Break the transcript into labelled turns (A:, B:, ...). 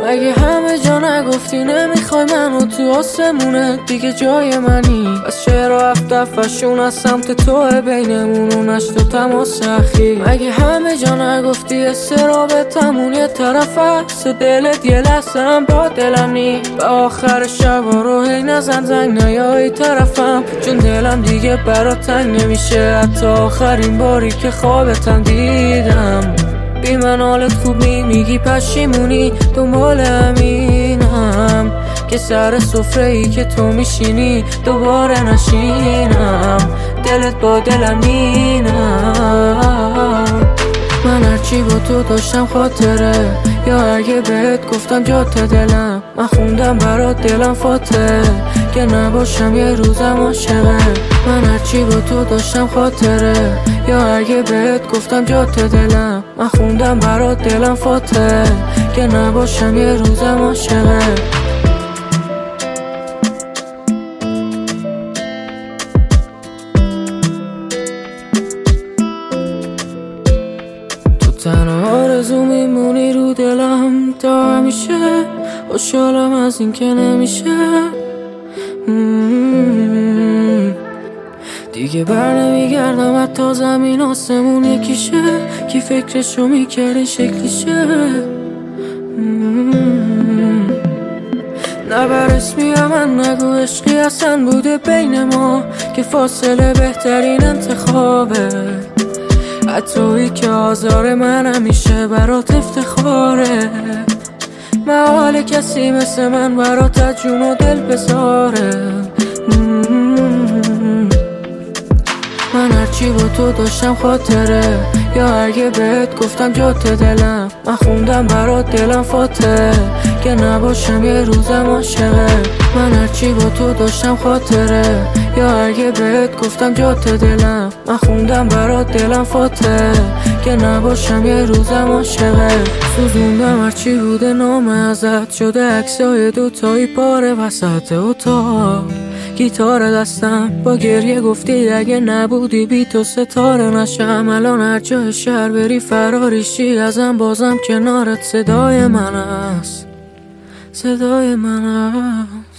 A: اگه همه جا نگفتی نمیخوای منو تو آسمونت دیگه جای منی، بس چرا دفعشون از سمت توه بینمون و نشت و تماس اخیر. اگه همه جا نگفتی استرابتمون یه طرف هست و دلت یه لحظه هم با دلم نی، به آخر شبا رو هی نزن زنگ نیایی طرفم، چون دلم دیگه برات تنگ نمیشه حتی آخرین باری که خوابتم دیدم. بی من حالت خوب میگی پشیمونی، دنبال همینم که سر سفره ای که تو میشینی دوباره نشینم، دلت با دلم مینم. من هرچی با تو داشتم خاطره، یا اگه بهت گفتم جات دلم، من خوندم برات دلم فاته که نباشم یه روزم عاشقه. من هرچی با تو داشتم خاطره، یا اگه بهت گفتم جات دلم، من خوندم برات دلم فاته که نباشم یه روزم عاشقه. تنها آرزو میمونی رو دلم تا همیشه، خوشحالم از این که نمیشه دیگه بر نمیگردم حتی زمین آسمون یکیشه، کی فکرشو میکردی شکلیشه. نه بر اسمی من نگو عشقی اصلا بوده بین ما که فاصله بهترین انتخابه، حتی که آزار من همیشه برات افتخاره، محال کسی مثل من برات جون و دل بذاره. من هرچی با تو داشتم خاطره، یا اگه بهت گفتم جات دلم، من خوندم برات دلم فاته که نباشم یه روزم عاشقه. من هرچی با تو داشتم خاطره، یا اگه بهت گفتم جات دلم، من خوندم برات دلم فاته که نباشم یه روزم عاشقه. سوزوندم هرچی بوده نام ازت، شده عکسای دوتایی پاره وسط اتاق، گیتار دستم با گریه گفتی اگه نبودی بی تو ستاره نشم. الان هر جای شهر بری فراریشی ازم بازم کنارت صدای من است، صدای من است.